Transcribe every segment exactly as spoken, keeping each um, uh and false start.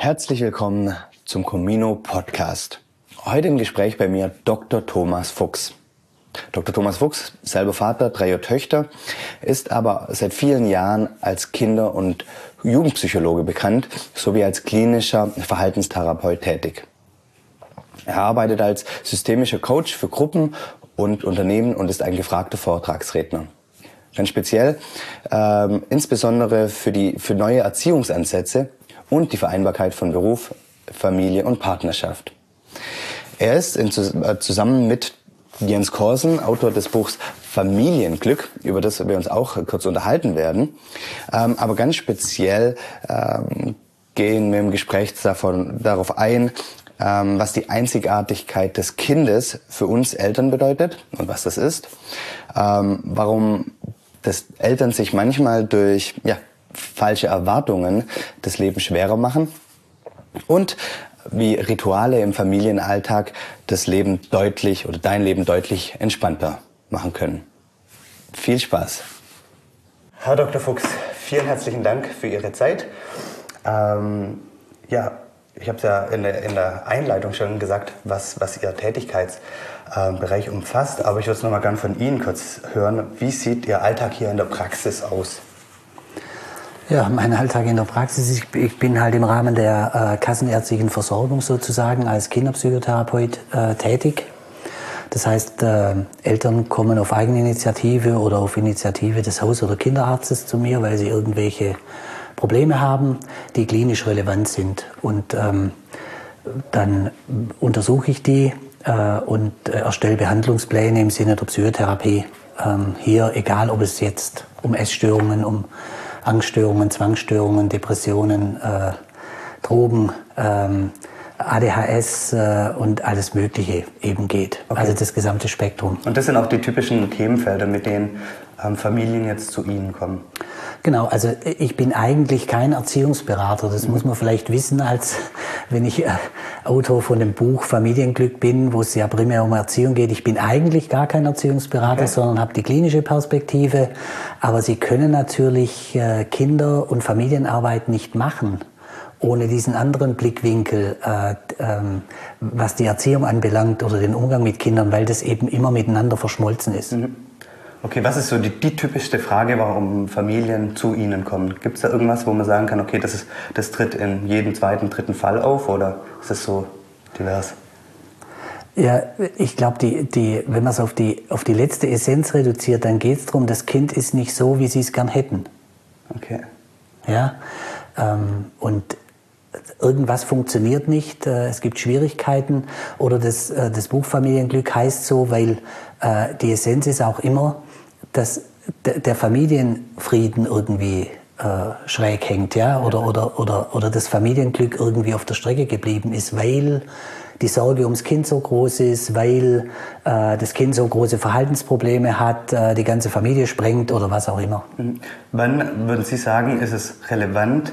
Herzlich willkommen zum Comino Podcast. Heute im Gespräch bei mir Doktor Thomas Fuchs. Doktor Thomas Fuchs, selber Vater, dreier Töchter, ist aber seit vielen Jahren als Kinder- und Jugendpsychologe bekannt, sowie als klinischer Verhaltenstherapeut tätig. Er arbeitet als systemischer Coach für Gruppen und Unternehmen und ist ein gefragter Vortragsredner. Ganz speziell, ähm, insbesondere für die für neue Erziehungsansätze und die Vereinbarkeit von Beruf, Familie und Partnerschaft. Er ist in, äh, zusammen mit Jens Korsen, Autor des Buchs Familienglück, über das wir uns auch kurz unterhalten werden. Ähm, aber ganz speziell ähm, gehen wir im Gespräch davon, darauf ein, ähm, was die Einzigartigkeit des Kindes für uns Eltern bedeutet und was das ist. Ähm, warum das Eltern sich manchmal durch ja, falsche Erwartungen das Leben schwerer machen und wie Rituale im Familienalltag das Leben deutlich oder dein Leben deutlich entspannter machen können. Viel Spaß. Herr Doktor Fuchs, vielen herzlichen Dank für Ihre Zeit. Ähm, ja, ich habe es ja in der, in der Einleitung schon gesagt, was, was Ihr Tätigkeitsbereich umfasst, aber ich würde es noch mal gerne von Ihnen kurz hören. Wie sieht Ihr Alltag hier in der Praxis aus? Ja, mein Alltag in der Praxis, ich, ich bin halt im Rahmen der äh, kassenärztlichen Versorgung sozusagen als Kinderpsychotherapeut äh, tätig. Das heißt, äh, Eltern kommen auf Eigeninitiative oder auf Initiative des Haus- oder Kinderarztes zu mir, weil sie irgendwelche Probleme haben, die klinisch relevant sind. Und ähm, dann untersuche ich die äh, und äh, erstelle Behandlungspläne im Sinne der Psychotherapie. Ähm, hier, egal ob es jetzt um Essstörungen, um Angststörungen, Zwangsstörungen, Depressionen, äh, Drogen, ähm, A D H S äh, und alles Mögliche eben geht. Okay. Also das gesamte Spektrum. Und das sind auch die typischen Themenfelder, mit denen ähm, Familien jetzt zu Ihnen kommen? Genau, also ich bin eigentlich kein Erziehungsberater. Das mhm. muss man vielleicht wissen, als wenn ich äh, Autor von dem Buch Familienglück bin, wo es ja primär um Erziehung geht. Ich bin eigentlich gar kein Erziehungsberater, okay. sondern habe die klinische Perspektive. Aber Sie können natürlich äh, Kinder- und Familienarbeit nicht machen, ohne diesen anderen Blickwinkel, äh, ähm, was die Erziehung anbelangt oder den Umgang mit Kindern, weil das eben immer miteinander verschmolzen ist. Mhm. Okay, was ist so die, die typischste Frage, warum Familien zu Ihnen kommen? Gibt es da irgendwas, wo man sagen kann, okay, das, ist, das tritt in jedem zweiten, dritten Fall auf, oder ist es so divers? Ja, ich glaube, die, die, wenn man es auf die, auf die letzte Essenz reduziert, dann geht es darum, das Kind ist nicht so, wie Sie es gern hätten. Okay. Ja, ähm, und irgendwas funktioniert nicht, äh, es gibt Schwierigkeiten oder das, äh, das Buch Familienglück heißt so, weil äh, die Essenz ist auch immer, dass d- der Familienfrieden irgendwie äh, schräg hängt, ja, oder, oder, oder, oder das Familienglück irgendwie auf der Strecke geblieben ist, weil die Sorge ums Kind so groß ist, weil äh, das Kind so große Verhaltensprobleme hat, äh, die ganze Familie sprengt oder was auch immer. Wann würden Sie sagen, ist es relevant,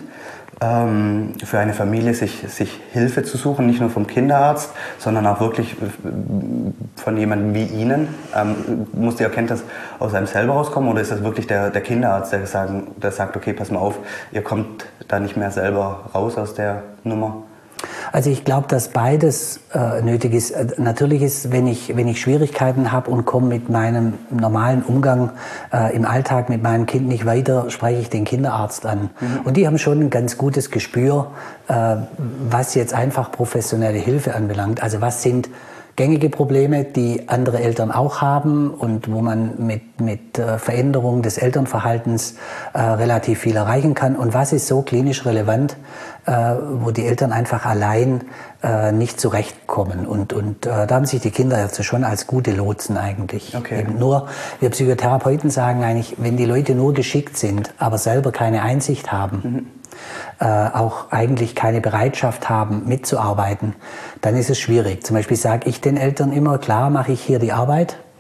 ähm, für eine Familie sich, sich Hilfe zu suchen, nicht nur vom Kinderarzt, sondern auch wirklich von jemandem wie Ihnen? Ähm, muss die Erkenntnis aus einem selber rauskommen oder ist das wirklich der, der Kinderarzt, der, sagen, der sagt, okay, pass mal auf, ihr kommt da nicht mehr selber raus aus der Nummer? Also ich glaube, dass beides äh, nötig ist. Natürlich ist, wenn ich, wenn ich Schwierigkeiten habe und komme mit meinem normalen Umgang äh, im Alltag mit meinem Kind nicht weiter, spreche ich den Kinderarzt an. Mhm. Und die haben schon ein ganz gutes Gespür, äh, was jetzt einfach professionelle Hilfe anbelangt. Also was sind gängige Probleme, die andere Eltern auch haben und wo man mit, mit äh, Veränderung des Elternverhaltens äh, relativ viel erreichen kann. Und was ist so klinisch relevant, äh, wo die Eltern einfach allein äh, nicht zurechtkommen. Und, und äh, da haben sich die Kinderärzte schon als gute Lotsen eigentlich. Okay. Eben nur, wir Psychotherapeuten sagen eigentlich, wenn die Leute nur geschickt sind, aber selber keine Einsicht haben, mhm. Äh, auch eigentlich keine Bereitschaft haben, mitzuarbeiten, dann ist es schwierig. Zum Beispiel sage ich den Eltern immer, klar mache ich hier die Arbeit,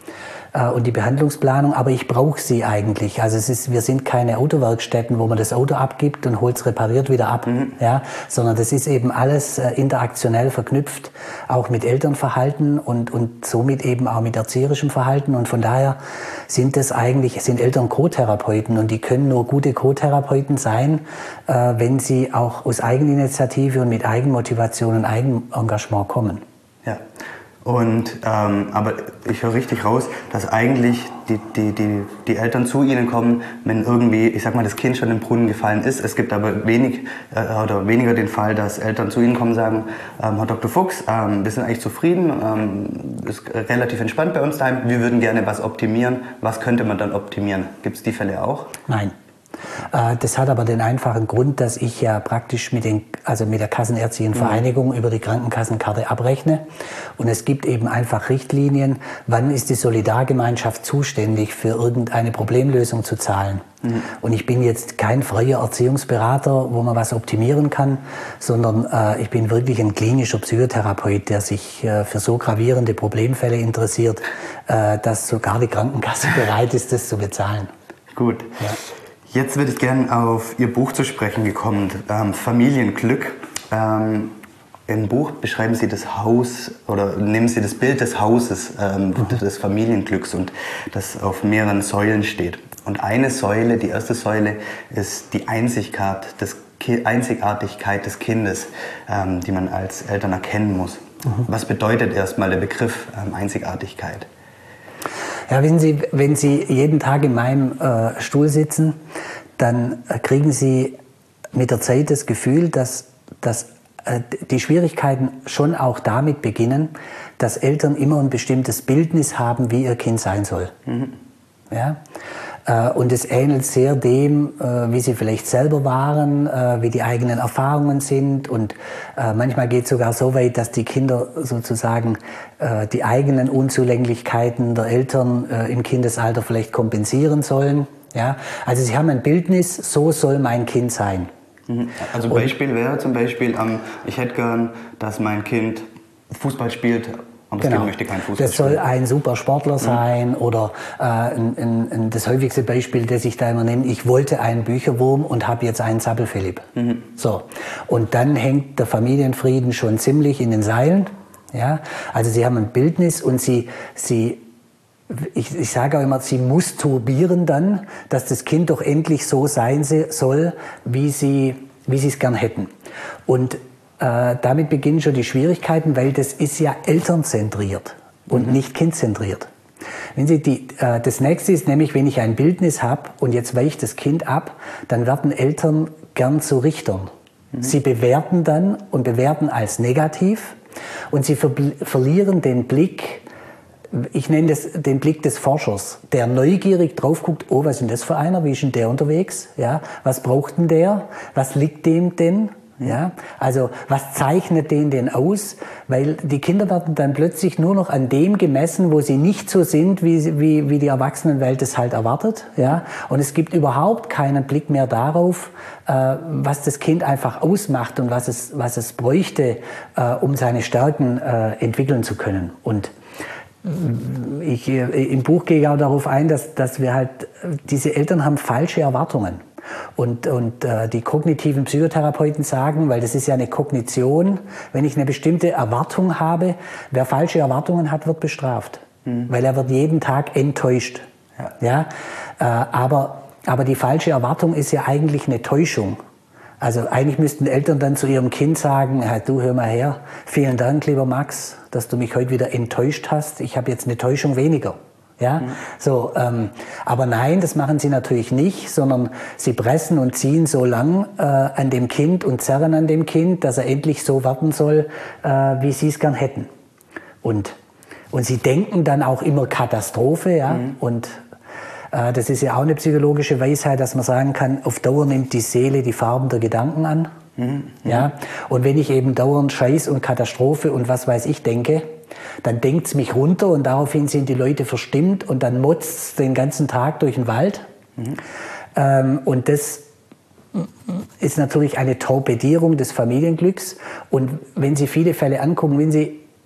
äh, und die Behandlungsplanung, aber ich brauche sie eigentlich. Also es ist, wir sind keine Autowerkstätten, wo man das Auto abgibt und holt es repariert wieder ab, mhm. ja, sondern das ist eben alles äh, interaktionell verknüpft, auch mit Elternverhalten und, und somit eben auch mit erzieherischem Verhalten. Und von daher sind das eigentlich, sind Eltern Co-Therapeuten und die können nur gute Co-Therapeuten sein, äh, wenn sie auch aus Eigeninitiative und mit Eigenmotivation und Eigenengagement kommen. Ja, und ähm, aber ich höre richtig raus, dass eigentlich die, die, die, die Eltern zu Ihnen kommen, wenn irgendwie, ich sag mal, das Kind schon im Brunnen gefallen ist. Es gibt aber wenig äh, oder weniger den Fall, dass Eltern zu Ihnen kommen und sagen, ähm, Herr Doktor Fuchs, ähm, wir sind eigentlich zufrieden, ähm, ist relativ entspannt bei uns daheim, wir würden gerne was optimieren. Was könnte man dann optimieren? Gibt es die Fälle auch? Nein. Das hat aber den einfachen Grund, dass ich ja praktisch mit, den, also mit der Kassenärztlichen Vereinigung mhm. über die Krankenkassenkarte abrechne. Und es gibt eben einfach Richtlinien, wann ist die Solidargemeinschaft zuständig, für irgendeine Problemlösung zu zahlen. Mhm. Und ich bin jetzt kein freier Erziehungsberater, wo man was optimieren kann, sondern äh, ich bin wirklich ein klinischer Psychotherapeut, der sich äh, für so gravierende Problemfälle interessiert, äh, dass sogar die Krankenkasse bereit ist, das zu bezahlen. Gut. Ja. Jetzt würde ich gerne auf Ihr Buch zu sprechen gekommen, ähm, Familienglück. Ähm, Im Buch beschreiben Sie das Haus oder nehmen Sie das Bild des Hauses, ähm, mhm. des Familienglücks und das auf mehreren Säulen steht. Und eine Säule, die erste Säule, ist die Einzigkeit des, Ki- Einzigartigkeit des Kindes, ähm, die man als Eltern erkennen muss. Mhm. Was bedeutet erstmal der Begriff ähm, Einzigartigkeit? Ja, wenn Sie, wenn Sie jeden Tag in meinem äh, Stuhl sitzen, dann äh, kriegen Sie mit der Zeit das Gefühl, dass, dass äh, die Schwierigkeiten schon auch damit beginnen, dass Eltern immer ein bestimmtes Bildnis haben, wie ihr Kind sein soll. Mhm. Ja? Äh, und es ähnelt sehr dem, äh, wie sie vielleicht selber waren, äh, wie die eigenen Erfahrungen sind. Und äh, manchmal geht es sogar so weit, dass die Kinder sozusagen äh, die eigenen Unzulänglichkeiten der Eltern äh, im Kindesalter vielleicht kompensieren sollen. Ja? Also sie haben ein Bildnis, so soll mein Kind sein. Mhm. Also ein Beispiel wäre zum Beispiel, ähm, ich hätte gern, dass mein Kind Fußball spielt. Aber genau. Das möchte kein Fußball das soll spielen. ein super Sportler sein mhm. oder äh, ein, ein, ein, das häufigste Beispiel, das ich da immer nehme, ich wollte einen Bücherwurm und habe jetzt einen Zappel-Philipp. Mhm. So. Und dann hängt der Familienfrieden schon ziemlich in den Seilen. Ja? Also sie haben ein Bildnis und sie, sie ich, ich sage auch immer, sie masturbieren dann, dass das Kind doch endlich so sein soll, wie sie, wie sie es gern hätten. Und Äh, damit beginnen schon die Schwierigkeiten, weil das ist ja elternzentriert und mhm. nicht kindzentriert. Wenn Sie die, äh, das nächste ist nämlich, wenn ich ein Bildnis habe und jetzt weicht das Kind ab, dann werden Eltern gern zu Richtern. Mhm. Sie bewerten dann und bewerten als negativ und sie ver verlieren den Blick, ich nenne das den Blick des Forschers, der neugierig drauf guckt, oh, was ist denn das für einer, wie ist denn der unterwegs, ja, was braucht denn der, was liegt dem denn? Ja, also was zeichnet den denn aus? Weil die Kinder werden dann plötzlich nur noch an dem gemessen, wo sie nicht so sind, wie, wie, wie die Erwachsenenwelt es halt erwartet. Ja? Und es gibt überhaupt keinen Blick mehr darauf, äh, was das Kind einfach ausmacht und was es, was es bräuchte, äh, um seine Stärken äh, entwickeln zu können. Und ich, im Buch gehe ich auch darauf ein, dass, dass wir halt, diese Eltern haben falsche Erwartungen. Und, und äh, die kognitiven Psychotherapeuten sagen, weil das ist ja eine Kognition, wenn ich eine bestimmte Erwartung habe, wer falsche Erwartungen hat, wird bestraft. Mhm. Weil er wird jeden Tag enttäuscht. Ja. Ja? Äh, aber, aber die falsche Erwartung ist ja eigentlich eine Täuschung. Also eigentlich müssten Eltern dann zu ihrem Kind sagen, hey, du hör mal her, vielen Dank, lieber Max, dass du mich heute wieder enttäuscht hast. Ich habe jetzt eine Täuschung weniger. Ja, mhm. so, ähm, aber nein, das machen sie natürlich nicht, sondern sie pressen und ziehen so lang äh, an dem Kind und zerren an dem Kind, dass er endlich so werden soll, äh, wie sie es gern hätten. Und, und sie denken dann auch immer Katastrophe, ja, mhm. und äh, das ist ja auch eine psychologische Weisheit, dass man sagen kann, auf Dauer nimmt die Seele die Farben der Gedanken an. Mhm. Ja, und wenn ich eben dauernd Scheiß und Katastrophe und was weiß ich denke, dann denkt's mich runter und daraufhin sind die Leute verstimmt und dann motzt's den ganzen Tag durch den Wald. Mhm. Ähm, und das ist natürlich eine Torpedierung des Familienglücks. Und wenn Sie viele Fälle angucken, wenn Sie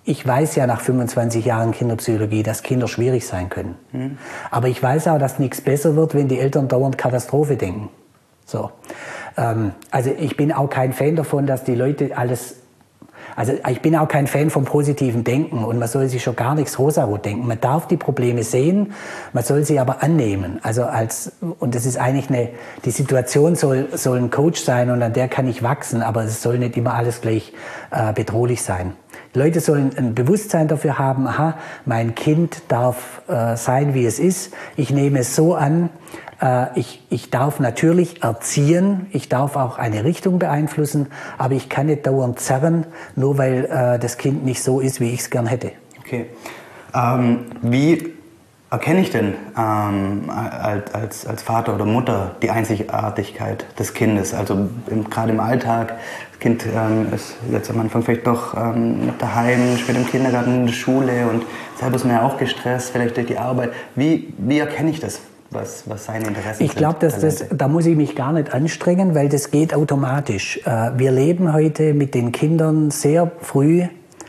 ich weiß ja nach fünfundzwanzig Jahren Kinderpsychologie, dass Kinder schwierig sein können. Mhm. Aber ich weiß auch, dass nichts besser wird, wenn die Eltern dauernd Katastrophe denken. So. Ähm, also ich bin auch kein Fan davon, dass die Leute alles... Also ich bin auch kein Fan vom positiven Denken und man soll sich schon gar nichts rosarot denken. Man darf die Probleme sehen, man soll sie aber annehmen. Also als, und das ist eigentlich eine, die Situation soll, soll ein Coach sein und an der kann ich wachsen, aber es soll nicht immer alles gleich äh, bedrohlich sein. Die Leute sollen ein Bewusstsein dafür haben, aha, mein Kind darf äh, sein, wie es ist. Ich nehme es so an. Ich, ich darf natürlich erziehen, ich darf auch eine Richtung beeinflussen, aber ich kann nicht dauernd zerren, nur weil äh, das Kind nicht so ist, wie ich es gern hätte. Okay. Ähm, wie erkenne ich denn ähm, als, als Vater oder Mutter die Einzigartigkeit des Kindes? Also im, gerade im Alltag, das Kind ähm, ist jetzt am Anfang vielleicht doch ähm, daheim, später im Kindergarten, in der Schule und selber ist man ja auch gestresst, vielleicht durch die Arbeit. Wie, wie erkenne ich das? Was, was seine Interessen ich glaube, dass das, da muss ich mich gar nicht anstrengen, weil das geht automatisch. Wir leben heute mit den Kindern sehr früh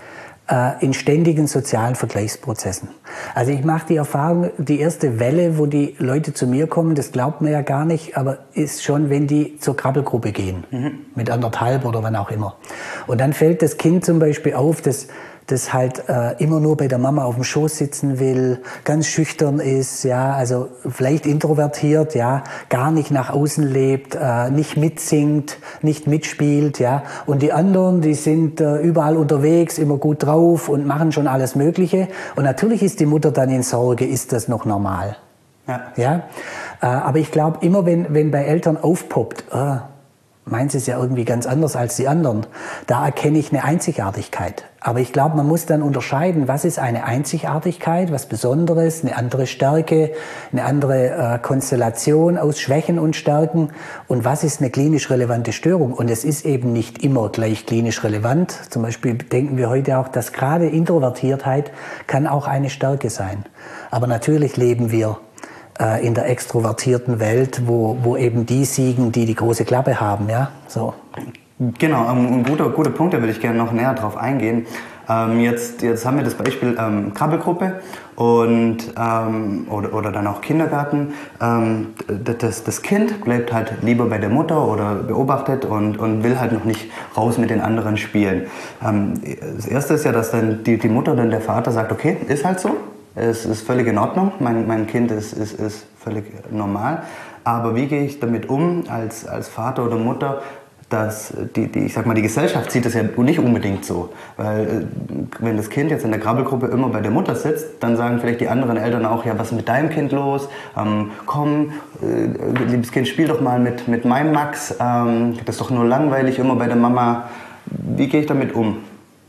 in ständigen sozialen Vergleichsprozessen. Also ich mache die Erfahrung, die erste Welle, wo die Leute zu mir kommen, das glaubt man ja gar nicht, aber ist schon, wenn die zur Krabbelgruppe gehen, mhm. mit anderthalb oder wann auch immer. Und dann fällt das Kind zum Beispiel auf, dass das halt äh, immer nur bei der Mama auf dem Schoß sitzen will, ganz schüchtern ist, ja, also vielleicht introvertiert, ja, gar nicht nach außen lebt, äh, nicht mitsingt, nicht mitspielt, ja, und die anderen, die sind äh, überall unterwegs, immer gut drauf und machen schon alles Mögliche und natürlich ist die Mutter dann in Sorge, ist das noch normal, ja, ja? Äh, aber ich glaube immer, wenn, wenn bei Eltern aufpoppt, äh, meins ist ja irgendwie ganz anders als die anderen. Da erkenne ich eine Einzigartigkeit. Aber ich glaube, man muss dann unterscheiden, was ist eine Einzigartigkeit, was Besonderes, eine andere Stärke, eine andere äh, Konstellation aus Schwächen und Stärken und was ist eine klinisch relevante Störung. Und es ist eben nicht immer gleich klinisch relevant. Zum Beispiel denken wir heute auch, dass gerade Introvertiertheit kann auch eine Stärke sein. Aber natürlich leben wir in der extrovertierten Welt, wo, wo eben die siegen, die die große Klappe haben, ja, so. Genau, ein guter, guter Punkt, da würde ich gerne noch näher drauf eingehen. Ähm, jetzt, jetzt haben wir das Beispiel ähm, Krabbelgruppe und, ähm, oder, oder dann auch Kindergarten. Ähm, das, das Kind bleibt halt lieber bei der Mutter oder beobachtet und, und will halt noch nicht raus mit den anderen spielen. Ähm, das Erste ist ja, dass dann die, die Mutter oder der Vater sagt, okay, ist halt so. Es ist völlig in Ordnung, mein, mein Kind ist, ist, ist völlig normal. Aber wie gehe ich damit um als, als Vater oder Mutter, dass die, die, ich sag mal, die Gesellschaft sieht das ja nicht unbedingt so. Weil wenn das Kind jetzt in der Krabbelgruppe immer bei der Mutter sitzt, dann sagen vielleicht die anderen Eltern auch, ja, was ist mit deinem Kind los? Ähm, komm, äh, liebes Kind, spiel doch mal mit, mit meinem Max. Ähm, das ist doch nur langweilig, immer bei der Mama. Wie gehe ich damit um?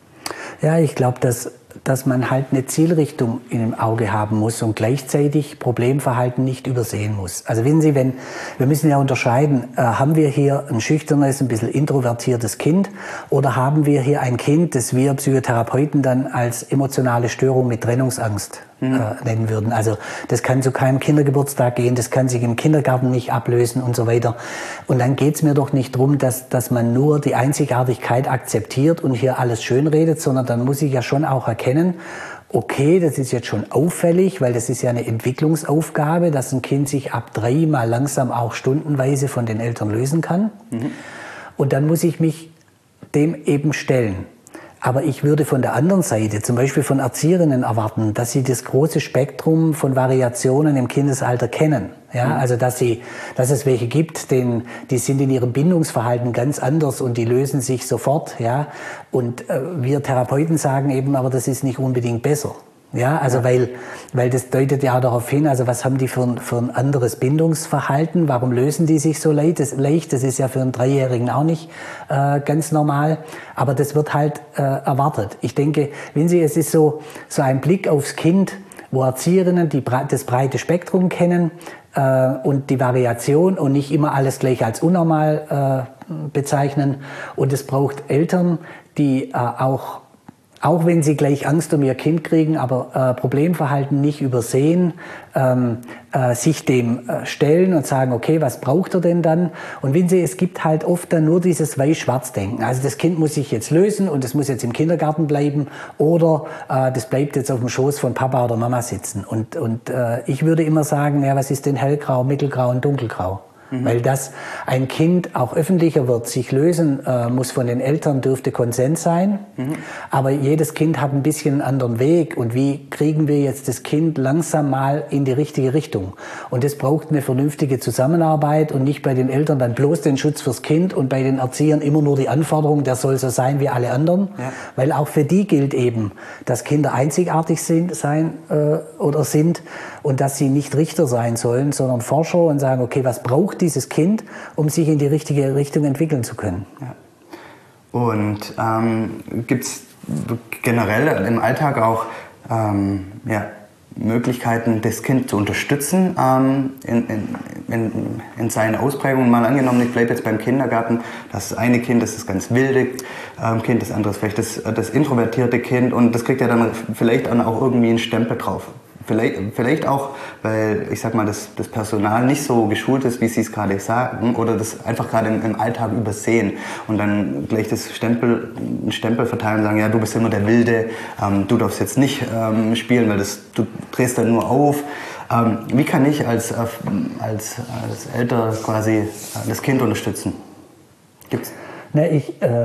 Ja, ich glaube, dass, dass man halt eine Zielrichtung im Auge haben muss und gleichzeitig Problemverhalten nicht übersehen muss. Also wissen Sie, wenn, wir müssen ja unterscheiden, äh, haben wir hier ein schüchternes, ein bisschen introvertiertes Kind oder haben wir hier ein Kind, das wir Psychotherapeuten dann als emotionale Störung mit Trennungsangst mhm. äh, nennen würden. Also das kann zu keinem Kindergeburtstag gehen, das kann sich im Kindergarten nicht ablösen und so weiter. Und dann geht's mir doch nicht darum, dass, dass man nur die Einzigartigkeit akzeptiert und hier alles schönredet, sondern dann muss ich ja schon auch erkennen, okay, das ist jetzt schon auffällig, weil das ist ja eine Entwicklungsaufgabe, dass ein Kind sich ab drei mal langsam auch stundenweise von den Eltern lösen kann. Mhm. Und dann muss ich mich dem eben stellen. Aber ich würde von der anderen Seite, zum Beispiel von Erzieherinnen erwarten, dass sie das große Spektrum von Variationen im Kindesalter kennen. Ja, also dass sie, dass es welche gibt, denen, die sind in ihrem Bindungsverhalten ganz anders und die lösen sich sofort. Ja, und äh, wir Therapeuten sagen eben, aber das ist nicht unbedingt besser. Ja, also ja. weil, weil das deutet ja darauf hin, also was haben die für ein, für ein anderes Bindungsverhalten, warum lösen die sich so leicht, das, leicht, das ist ja für einen Dreijährigen auch nicht äh, ganz normal, aber das wird halt äh, erwartet. Ich denke, wenn Sie, es ist so, so ein Blick aufs Kind, wo Erzieherinnen die, das breite Spektrum kennen äh, und die Variation und nicht immer alles gleich als unnormal äh, bezeichnen und es braucht Eltern, die äh, auch auch wenn sie gleich Angst um ihr Kind kriegen, aber äh, Problemverhalten nicht übersehen, ähm, äh, sich dem äh, stellen und sagen, okay, was braucht er denn dann? Und wenn sie, es gibt halt oft dann nur dieses Weiß-Schwarz-Denken. Also das Kind muss sich jetzt lösen und es muss jetzt im Kindergarten bleiben oder äh, das bleibt jetzt auf dem Schoß von Papa oder Mama sitzen. Und, und äh, ich würde immer sagen, ja, was ist denn hellgrau, mittelgrau und dunkelgrau? Mhm. Weil das ein Kind auch öffentlicher wird, sich lösen äh, muss von den Eltern, dürfte Konsens sein. Mhm. Aber jedes Kind hat ein bisschen einen anderen Weg. Und wie kriegen wir jetzt das Kind langsam mal in die richtige Richtung? Und das braucht eine vernünftige Zusammenarbeit und nicht bei den Eltern dann bloß den Schutz fürs Kind und bei den Erziehern immer nur die Anforderung, der soll so sein wie alle anderen. Ja. Weil auch für die gilt eben, dass Kinder einzigartig sind, sein äh, oder sind und dass sie nicht Richter sein sollen, sondern Forscher und sagen, okay, was braucht dieses Kind, um sich in die richtige Richtung entwickeln zu können. Ja. Und ähm, gibt es generell im Alltag auch ähm, ja, Möglichkeiten, das Kind zu unterstützen ähm, in, in, in, in seinen Ausprägungen? Mal angenommen, ich bleibe jetzt beim Kindergarten, das eine Kind ist das ganz wilde ähm, Kind, das andere ist vielleicht das, das introvertierte Kind und das kriegt ja dann vielleicht dann auch irgendwie einen Stempel drauf. Vielleicht, vielleicht auch, weil ich sag mal, das, das Personal nicht so geschult ist, wie Sie es gerade sagen, oder das einfach gerade im, im Alltag übersehen und dann gleich das Stempel, einen Stempel verteilen und sagen, ja, du bist immer der Wilde, ähm, du darfst jetzt nicht ähm, spielen, weil das, du drehst dann nur auf. Ähm, wie kann ich als, als, als Eltern quasi das Kind unterstützen? Gibt's? Ne, ich, äh,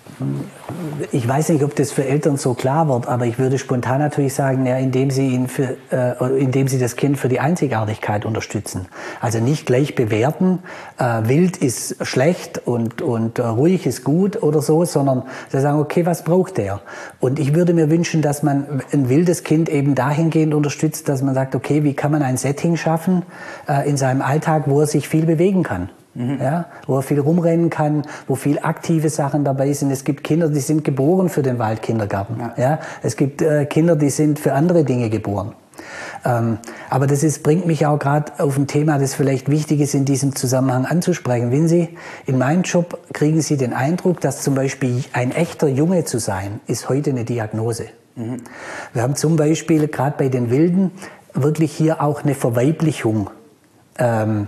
ich weiß nicht, ob das für Eltern so klar wird, aber ich würde spontan natürlich sagen, ja, indem sie ihn für, äh, indem sie das Kind für die Einzigartigkeit unterstützen. Also nicht gleich bewerten, äh, wild ist schlecht und, und äh, ruhig ist gut oder so, sondern sie sagen, okay, was braucht der? Und ich würde mir wünschen, dass man ein wildes Kind eben dahingehend unterstützt, dass man sagt, okay, wie kann man ein Setting schaffen äh, in seinem Alltag, wo er sich viel bewegen kann. Mhm. Ja, wo er viel rumrennen kann, wo viel aktive Sachen dabei sind. Es gibt Kinder, die sind geboren für den Waldkindergarten. Ja. Ja, es gibt äh, Kinder, die sind für andere Dinge geboren. Ähm, aber das ist, bringt mich auch gerade auf ein Thema, das vielleicht wichtig ist, in diesem Zusammenhang anzusprechen. Wenn Sie in meinem Job kriegen Sie den Eindruck, dass zum Beispiel ein echter Junge zu sein, ist heute eine Diagnose. Mhm. Wir haben zum Beispiel gerade bei den Wilden wirklich hier auch eine Verweiblichung ähm,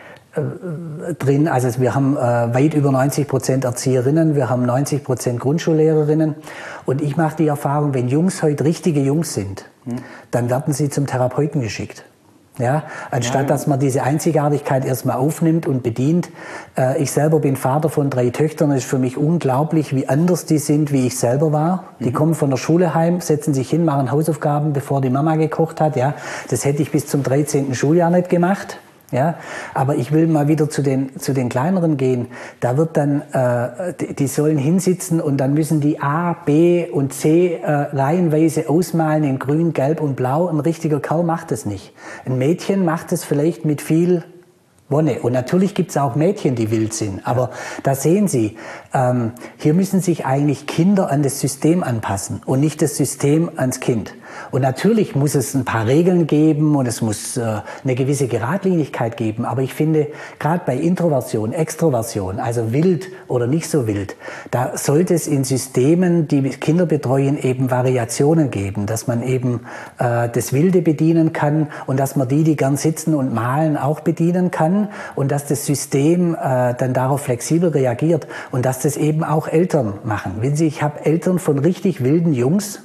drin. Also wir haben äh, weit über neunzig Prozent Erzieherinnen, wir haben neunzig Prozent Grundschullehrerinnen und ich mache die Erfahrung, wenn Jungs heute richtige Jungs sind, hm. dann werden sie zum Therapeuten geschickt. Ja, anstatt ja. dass man diese Einzigartigkeit erstmal aufnimmt und bedient. Äh, ich selber bin Vater von drei Töchtern. Es ist für mich unglaublich, wie anders die sind, wie ich selber war. Mhm. Die kommen von der Schule heim, setzen sich hin, machen Hausaufgaben, bevor die Mama gekocht hat. Ja, das hätte ich bis zum dreizehnten Schuljahr nicht gemacht. Ja, aber ich will mal wieder zu den, zu den kleineren gehen. Da wird dann, äh, die, die sollen hinsitzen und dann müssen die A, B und C äh, reihenweise ausmalen in grün, gelb und blau. Ein richtiger Kerl macht das nicht. Ein Mädchen macht es vielleicht mit viel Wonne. Und natürlich gibt es auch Mädchen, die wild sind. Aber da sehen Sie, ähm, hier müssen sich eigentlich Kinder an das System anpassen und nicht das System ans Kind. Und natürlich muss es ein paar Regeln geben und es muss äh, eine gewisse Geradlinigkeit geben. Aber ich finde, gerade bei Introversion, Extroversion, also wild oder nicht so wild, da sollte es in Systemen, die Kinder betreuen, eben Variationen geben. Dass man eben äh, das Wilde bedienen kann und dass man die, die gern sitzen und malen, auch bedienen kann. Und dass das System äh, dann darauf flexibel reagiert. Und dass das eben auch Eltern machen. Wenn Sie, ich habe Eltern von richtig wilden Jungs,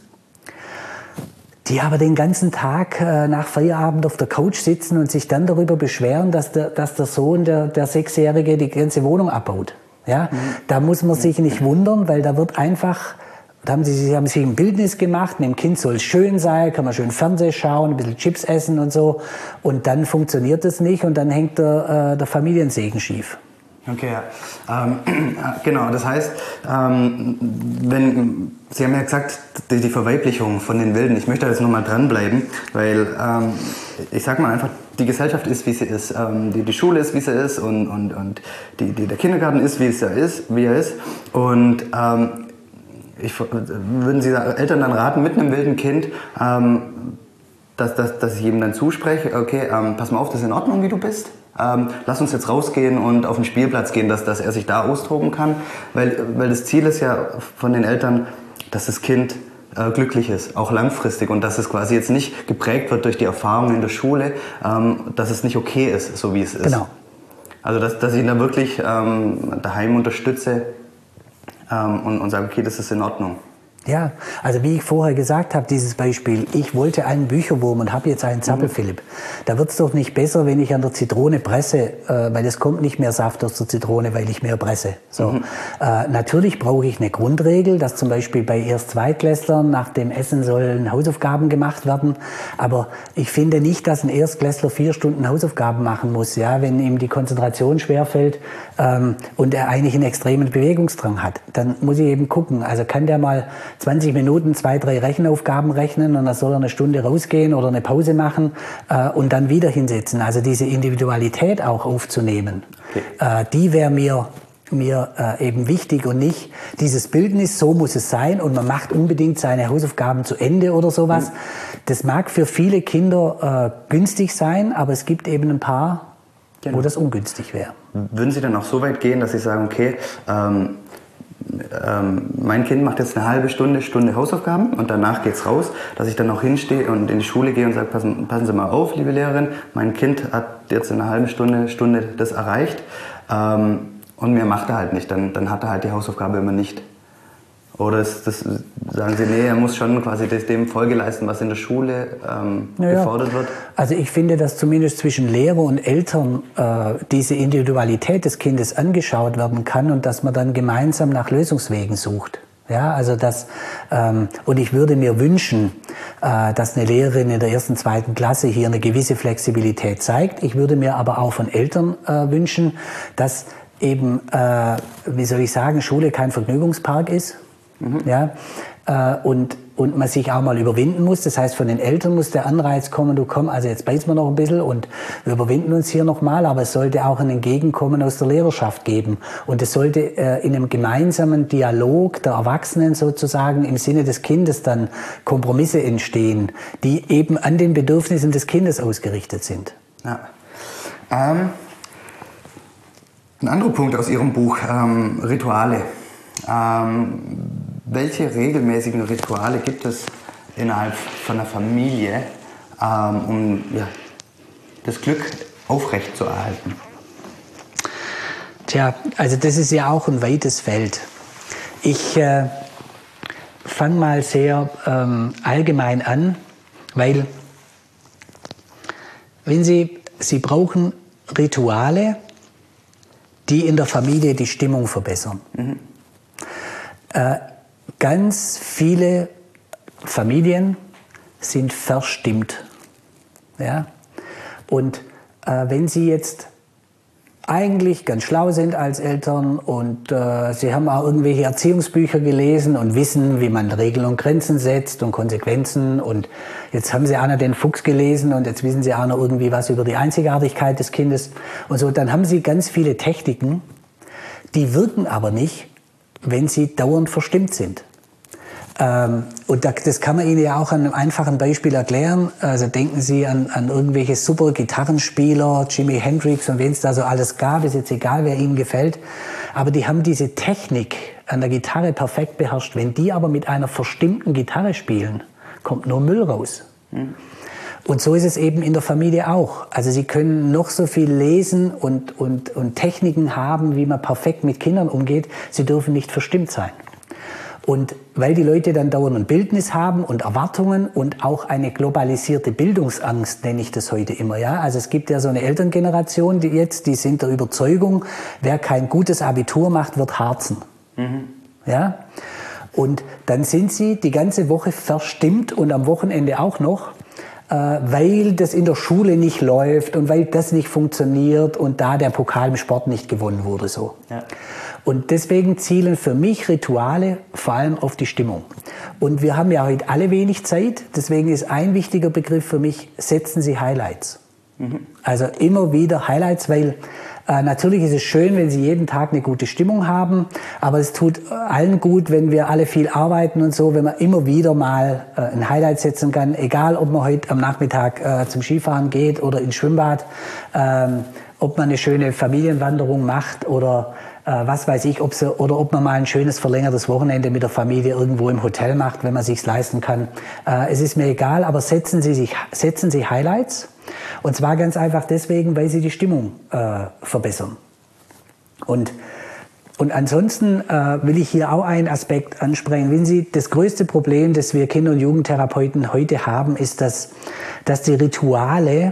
die aber den ganzen Tag äh, nach Feierabend auf der Couch sitzen und sich dann darüber beschweren, dass der, dass der Sohn, der, der Sechsjährige, die ganze Wohnung abbaut. Ja? Mhm. Da muss man sich nicht wundern, weil da wird einfach, da haben sie, sie haben sich ein Bildnis gemacht, mit dem Kind soll es schön sein, kann man schön Fernsehen schauen, ein bisschen Chips essen und so. Und dann funktioniert das nicht und dann hängt der, äh, der Familiensegen schief. Okay, ja. Ähm, genau, das heißt, ähm, wenn, Sie haben ja gesagt, die, die Verweiblichung von den Wilden, ich möchte da jetzt nochmal dranbleiben, weil ähm, ich sag mal einfach, die Gesellschaft ist, wie sie ist, ähm, die, die Schule ist, wie sie ist und, und, und die, die, der Kindergarten ist, wie, es er ist, wie er ist. Und ähm, ich, würden Sie Eltern dann raten, mit einem wilden Kind, ähm, dass, dass, dass ich ihm dann zuspreche, okay, ähm, pass mal auf, das ist in Ordnung, wie du bist? Ähm, lass uns jetzt rausgehen und auf den Spielplatz gehen, dass, dass er sich da austoben kann, weil, weil das Ziel ist ja von den Eltern, dass das Kind äh, glücklich ist, auch langfristig, und dass es quasi jetzt nicht geprägt wird durch die Erfahrungen in der Schule, ähm, dass es nicht okay ist, so wie es ist. Genau. Also dass, dass ich ihn da wirklich ähm, daheim unterstütze ähm, und, und sage, okay, das ist in Ordnung. Ja, also wie ich vorher gesagt habe, dieses Beispiel, ich wollte einen Bücherwurm und habe jetzt einen Zappelphilipp. Mhm. Da wird es doch nicht besser, wenn ich an der Zitrone presse, äh, weil es kommt nicht mehr Saft aus der Zitrone, weil ich mehr presse. So. Mhm. Äh, natürlich brauche ich eine Grundregel, dass zum Beispiel bei Erst-Zweitklässlern nach dem Essen sollen Hausaufgaben gemacht werden. Aber ich finde nicht, dass ein Erstklässler vier Stunden Hausaufgaben machen muss, ja, wenn ihm die Konzentration schwerfällt ähm, und er eigentlich einen extremen Bewegungsdrang hat. Dann muss ich eben gucken, also kann der mal zwanzig Minuten zwei, drei Rechenaufgaben rechnen und dann soll er eine Stunde rausgehen oder eine Pause machen äh, und dann wieder hinsetzen. Also diese Individualität auch aufzunehmen, okay. äh, die wäre mir, mir äh, eben wichtig und nicht dieses Bildnis, so muss es sein und man macht unbedingt seine Hausaufgaben zu Ende oder sowas. Mhm. Das mag für viele Kinder äh, günstig sein, aber es gibt eben ein paar, genau. wo das ungünstig wäre. Würden Sie dann auch so weit gehen, dass Sie sagen, okay, ähm Ähm, mein Kind macht jetzt eine halbe Stunde, Stunde Hausaufgaben und danach geht's raus, dass ich dann auch hinstehe und in die Schule gehe und sage, passen, passen Sie mal auf, liebe Lehrerin, mein Kind hat jetzt in einer halben Stunde, Stunde das erreicht ähm, und mehr macht er halt nicht, dann, dann hat er halt die Hausaufgabe immer nicht. Oder ist das, sagen Sie, nee, er muss schon quasi dem Folge leisten, was in der Schule ähm, ja, gefordert wird? Also ich finde, dass zumindest zwischen Lehrer und Eltern äh, diese Individualität des Kindes angeschaut werden kann und dass man dann gemeinsam nach Lösungswegen sucht. Ja, also das, ähm, und ich würde mir wünschen, äh, dass eine Lehrerin in der ersten, zweiten Klasse hier eine gewisse Flexibilität zeigt. Ich würde mir aber auch von Eltern äh, wünschen, dass eben, äh, wie soll ich sagen, Schule kein Vergnügungspark ist. Mhm. Ja, äh, und, und man sich auch mal überwinden muss. Das heißt, von den Eltern muss der Anreiz kommen, du komm, also jetzt beißen wir noch ein bisschen und wir überwinden uns hier nochmal, aber es sollte auch ein Entgegenkommen aus der Lehrerschaft geben. Und es sollte äh, in einem gemeinsamen Dialog der Erwachsenen sozusagen im Sinne des Kindes dann Kompromisse entstehen, die eben an den Bedürfnissen des Kindes ausgerichtet sind. Ja. Ähm, ein anderer Punkt aus Ihrem Buch, ähm, Rituale. Ähm, welche regelmäßigen Rituale gibt es innerhalb von einer Familie, ähm, um ja, das Glück aufrechtzuerhalten? Tja, also das ist ja auch ein weites Feld. Ich äh, fange mal sehr ähm, allgemein an, weil wenn Sie, Sie brauchen Rituale, die in der Familie die Stimmung verbessern. Mhm. Äh, ganz viele Familien sind verstimmt. Ja? Und äh, wenn Sie jetzt eigentlich ganz schlau sind als Eltern und äh, Sie haben auch irgendwelche Erziehungsbücher gelesen und wissen, wie man Regeln und Grenzen setzt und Konsequenzen, und jetzt haben Sie auch noch den Fuchs gelesen und jetzt wissen Sie auch noch irgendwie was über die Einzigartigkeit des Kindes und so, dann haben Sie ganz viele Techniken, die wirken aber nicht, wenn Sie dauernd verstimmt sind. Ähm, und das kann man Ihnen ja auch an einem einfachen Beispiel erklären. Also denken Sie an, an irgendwelche super Gitarrenspieler, Jimi Hendrix und wen es da so alles gab, ist jetzt egal, wer Ihnen gefällt. Aber die haben diese Technik an der Gitarre perfekt beherrscht. Wenn die aber mit einer verstimmten Gitarre spielen, kommt nur Müll raus. Mhm. Und so ist es eben in der Familie auch. Also Sie können noch so viel lesen und, und, und Techniken haben, wie man perfekt mit Kindern umgeht. Sie dürfen nicht verstimmt sein. Und weil die Leute dann dauernd ein Bildnis haben und Erwartungen und auch eine globalisierte Bildungsangst, nenne ich das heute immer. Ja? Also es gibt ja so eine Elterngeneration, die jetzt, die sind der Überzeugung, wer kein gutes Abitur macht, wird harzen. Mhm. Ja? Und dann sind sie die ganze Woche verstimmt und am Wochenende auch noch, weil das in der Schule nicht läuft und weil das nicht funktioniert und da der Pokal im Sport nicht gewonnen wurde. So. Ja. Und deswegen zielen für mich Rituale vor allem auf die Stimmung. Und wir haben ja heute alle wenig Zeit, deswegen ist ein wichtiger Begriff für mich, setzen Sie Highlights. Mhm. Also immer wieder Highlights, weil äh, natürlich ist es schön, wenn Sie jeden Tag eine gute Stimmung haben, aber es tut allen gut, wenn wir alle viel arbeiten und so, wenn man immer wieder mal äh, ein Highlight setzen kann, egal ob man heute am Nachmittag äh, zum Skifahren geht oder ins Schwimmbad, ähm, ob man eine schöne Familienwanderung macht oder äh, was weiß ich, ob sie, oder ob man mal ein schönes verlängertes Wochenende mit der Familie irgendwo im Hotel macht, wenn man sich's leisten kann. Äh, es ist mir egal, aber setzen Sie sich, setzen Sie Highlights. Und zwar ganz einfach deswegen, weil sie die Stimmung äh, verbessern. Und Und ansonsten äh, will ich hier auch einen Aspekt ansprechen. Wenn Sie, das größte Problem, das wir Kinder- und Jugendtherapeuten heute haben, ist, dass, dass die Rituale,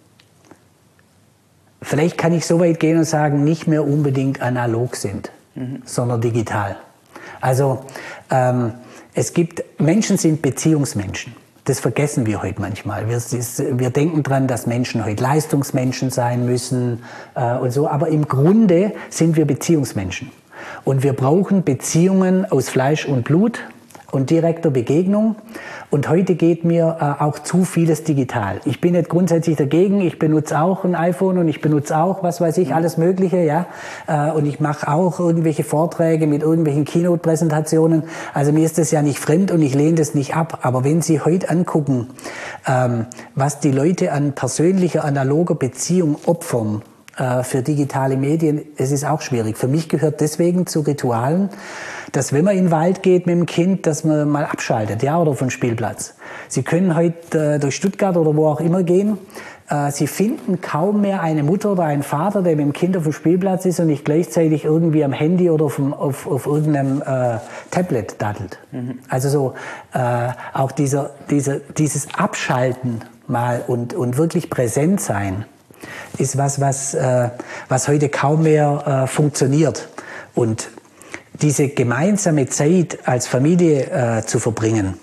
vielleicht kann ich so weit gehen und sagen, nicht mehr unbedingt analog sind, mhm. sondern digital. Also ähm, es gibt, Menschen sind Beziehungsmenschen. Das vergessen wir heute manchmal. Wir, wir denken dran, dass Menschen heute Leistungsmenschen sein müssen äh, und so. Aber im Grunde sind wir Beziehungsmenschen. Und wir brauchen Beziehungen aus Fleisch und Blut und direkter Begegnung. Und heute geht mir äh, auch zu vieles digital. Ich bin nicht grundsätzlich dagegen. Ich benutze auch ein iPhone und ich benutze auch, was weiß ich, alles Mögliche, ja. Äh, und ich mache auch irgendwelche Vorträge mit irgendwelchen Keynote-Präsentationen. Also mir ist das ja nicht fremd und ich lehne das nicht ab. Aber wenn Sie heute angucken, ähm, was die Leute an persönlicher, analoger Beziehung opfern, für digitale Medien, es ist auch schwierig. Für mich gehört deswegen zu Ritualen, dass wenn man in den Wald geht mit dem Kind, dass man mal abschaltet, ja, oder vom Spielplatz. Sie können heute äh, durch Stuttgart oder wo auch immer gehen. Äh, Sie finden kaum mehr eine Mutter oder einen Vater, der mit dem Kind auf dem Spielplatz ist und nicht gleichzeitig irgendwie am Handy oder auf, auf, auf irgendeinem äh, Tablet daddelt. Mhm. Also so äh, auch dieser, dieser, dieses Abschalten mal und, und wirklich präsent sein, ist was, was, äh, was heute kaum mehr äh, funktioniert. Und diese gemeinsame Zeit als Familie äh, zu verbringen,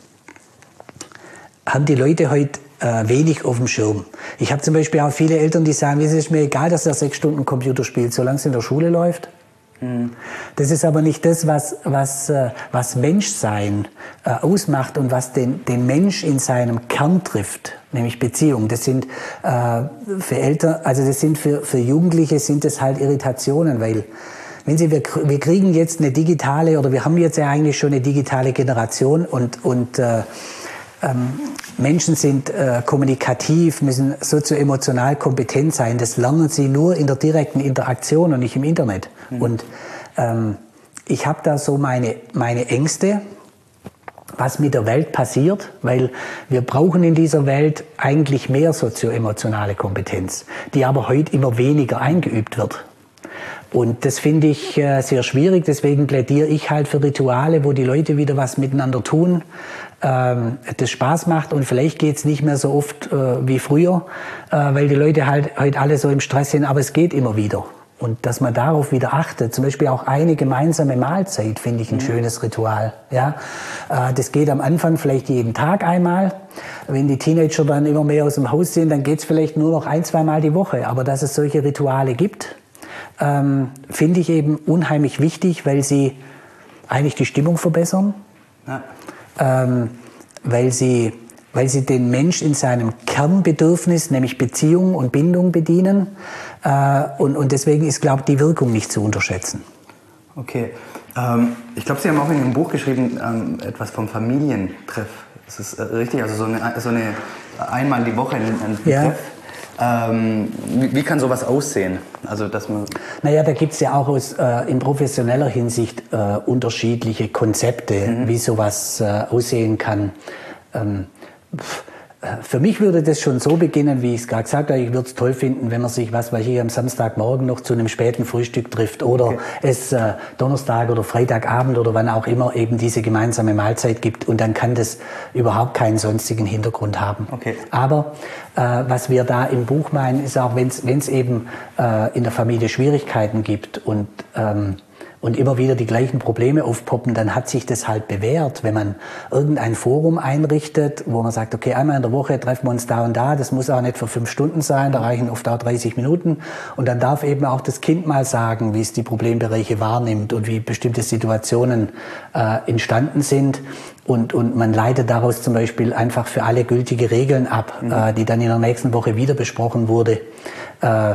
haben die Leute heute äh, wenig auf dem Schirm. Ich habe zum Beispiel auch viele Eltern, die sagen, es ist mir egal, dass er sechs Stunden Computer spielt, solange es in der Schule läuft. Das ist aber nicht das, was, was, was Menschsein äh, ausmacht und was den, den Mensch in seinem Kern trifft, nämlich Beziehung. Das sind äh, für Eltern, also das sind für, für Jugendliche sind das halt Irritationen, weil wenn Sie, wir, wir kriegen jetzt eine digitale, oder wir haben jetzt ja eigentlich schon eine digitale Generation und, und äh, ähm, Menschen sind äh, kommunikativ, müssen sozioemotional kompetent sein. Das lernen sie nur in der direkten Interaktion und nicht im Internet. Mhm. Und ähm, ich habe da so meine, meine Ängste, was mit der Welt passiert, weil wir brauchen in dieser Welt eigentlich mehr sozioemotionale Kompetenz, die aber heute immer weniger eingeübt wird. Und das finde ich äh, sehr schwierig, deswegen plädiere ich halt für Rituale, wo die Leute wieder was miteinander tun, ähm, das Spaß macht und vielleicht geht's nicht mehr so oft äh, wie früher, äh, weil die Leute halt heute alle so im Stress sind, aber es geht immer wieder. Und dass man darauf wieder achtet, zum Beispiel auch eine gemeinsame Mahlzeit, finde ich ein mhm. schönes Ritual. Ja, äh, das geht am Anfang vielleicht jeden Tag einmal. Wenn die Teenager dann immer mehr aus dem Haus sind, dann geht's vielleicht nur noch ein, zwei Mal die Woche. Aber dass es solche Rituale gibt, ähm, finde ich eben unheimlich wichtig, weil sie eigentlich die Stimmung verbessern, ja. ähm, weil sie, weil sie den Mensch in seinem Kernbedürfnis, nämlich Beziehung und Bindung bedienen. Äh, und, und deswegen ist, glaube ich, die Wirkung nicht zu unterschätzen. Okay. Ähm, ich glaube, Sie haben auch in Ihrem Buch geschrieben, ähm, etwas vom Familientreff. Ist das äh, richtig? Also so eine, so eine einmal die Woche ein, ein ja. Treff? Ähm, wie, wie kann sowas aussehen? Also, dass man naja, da gibt es ja auch aus, äh, in professioneller Hinsicht äh, unterschiedliche Konzepte, mhm. wie sowas äh, aussehen kann. Ähm, pff, Für mich würde das schon so beginnen, wie ich es gerade gesagt habe. Ich würde es toll finden, wenn man sich, was weiß ich, am Samstagmorgen noch zu einem späten Frühstück trifft oder okay. es äh, Donnerstag oder Freitagabend oder wann auch immer eben diese gemeinsame Mahlzeit gibt und dann kann das überhaupt keinen sonstigen Hintergrund haben. Okay. Aber äh, was wir da im Buch meinen, ist auch, wenn es eben äh, in der Familie Schwierigkeiten gibt und ähm, und immer wieder die gleichen Probleme aufpoppen, dann hat sich das halt bewährt, wenn man irgendein Forum einrichtet, wo man sagt, okay, einmal in der Woche treffen wir uns da und da, das muss auch nicht für fünf Stunden sein, da reichen oft auch dreißig Minuten und dann darf eben auch das Kind mal sagen, wie es die Problembereiche wahrnimmt und wie bestimmte Situationen äh, entstanden sind und, und man leitet daraus zum Beispiel einfach für alle gültige Regeln ab, mhm. äh, die dann in der nächsten Woche wieder besprochen wurde. Äh,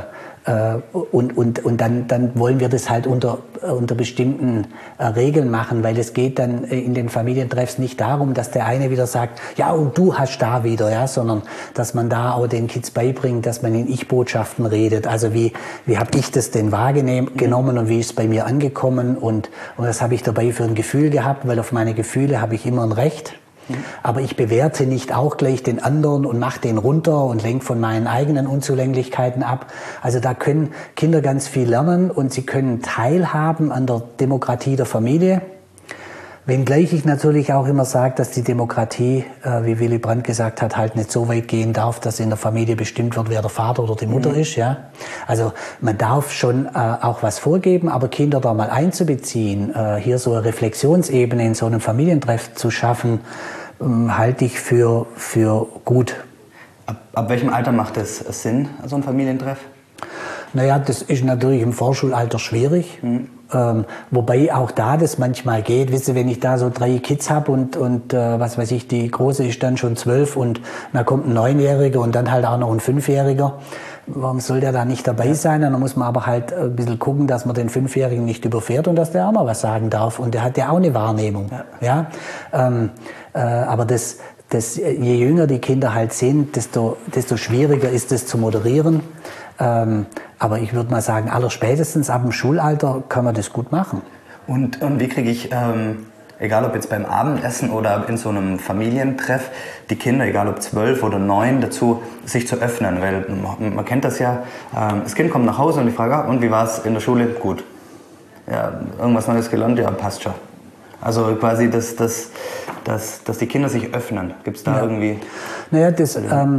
Und, und, und dann, dann wollen wir das halt unter, unter bestimmten äh, Regeln machen, weil es geht dann in den Familientreffs nicht darum, dass der eine wieder sagt, ja und du hast da wieder, ja, sondern dass man da auch den Kids beibringt, dass man in Ich-Botschaften redet. Also wie, wie habe ich das denn wahrgenommen und wie ist es bei mir angekommen und, und das habe ich dabei für ein Gefühl gehabt, weil auf meine Gefühle habe ich immer ein Recht. Aber ich bewerte nicht auch gleich den anderen und mache den runter und lenke von meinen eigenen Unzulänglichkeiten ab. Also da können Kinder ganz viel lernen und sie können teilhaben an der Demokratie der Familie. Wenngleich ich natürlich auch immer sage, dass die Demokratie, äh, wie Willy Brandt gesagt hat, halt nicht so weit gehen darf, dass in der Familie bestimmt wird, wer der Vater oder die Mutter mhm. ist. Ja? Also man darf schon äh, auch was vorgeben, aber Kinder da mal einzubeziehen, äh, hier so eine Reflexionsebene in so einem Familientreff zu schaffen, ähm, halte ich für, für gut. Ab, ab welchem Alter macht es Sinn, so ein Familientreff? Naja, das ist natürlich im Vorschulalter schwierig. Mhm. Ähm, wobei auch da das manchmal geht. Wisst ihr, wenn ich da so drei Kids habe und, und äh, was weiß ich, die Große ist dann schon zwölf und dann kommt ein Neunjähriger und dann halt auch noch ein Fünfjähriger. Warum soll der da nicht dabei sein? Und dann muss man aber halt ein bisschen gucken, dass man den Fünfjährigen nicht überfährt und dass der auch mal was sagen darf. Und der hat ja auch eine Wahrnehmung. Ja? Ja? Ähm, äh, aber das, das, je jünger die Kinder halt sind, desto, desto schwieriger ist es zu moderieren. Ähm, aber ich würde mal sagen, allerspätestens ab dem Schulalter kann man das gut machen. Und, und wie kriege ich, ähm, egal ob jetzt beim Abendessen oder in so einem Familientreff, die Kinder, egal ob zwölf oder neun, dazu, sich zu öffnen? Weil man, man kennt das ja, ähm, das Kind kommt nach Hause und ich frage, ah, und wie war es in der Schule? Gut. Ja, irgendwas Neues gelernt? Ja, passt schon. Also quasi, dass, dass, dass, dass die Kinder sich öffnen. Gibt es da ja. irgendwie... Naja, das... Ähm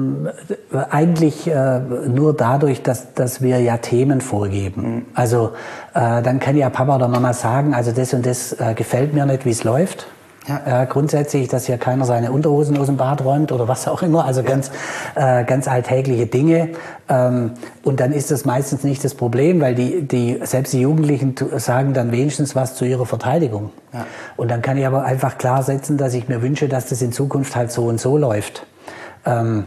Eigentlich äh, nur dadurch, dass, dass wir ja Themen vorgeben. Mhm. Also äh, dann kann ja Papa oder Mama sagen, also das und das äh, gefällt mir nicht, wie es läuft. Ja. Äh, grundsätzlich, dass hier keiner seine Unterhosen aus dem Bad räumt oder was auch immer. Also ja. ganz, äh, ganz alltägliche Dinge. Ähm, und dann ist das meistens nicht das Problem, weil die, die, selbst die Jugendlichen sagen dann wenigstens was zu ihrer Verteidigung. Ja. Und dann kann ich aber einfach klar setzen, dass ich mir wünsche, dass das in Zukunft halt so und so läuft. Ähm,